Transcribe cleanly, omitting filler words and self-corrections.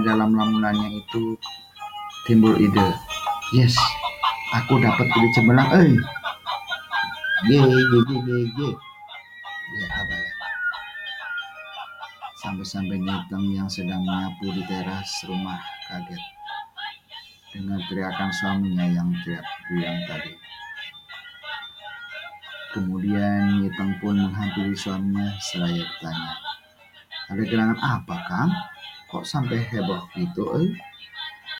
dalam lamunannya itu timbul ide. Yes, aku dapat ide cemerlang. Ye. Lihat apa ya? Sampai-sampai Nyeteng yang sedang menyapu di teras rumah kaget dengan teriakan suaminya yang teriak bilang tadi. Kemudian Nyeteng pun menghampiri suaminya seraya bertanya, ada gerangan apa, Kang? Kok sampai heboh gitu,